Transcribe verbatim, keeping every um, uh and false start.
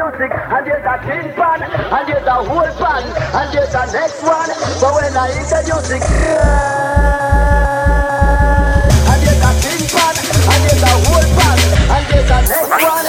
music, and there's a tin pan, and there's a whole pan, and there's a next one. But when I introduce it, and there's a tin pan, and there's a whole pan, and there's a next one.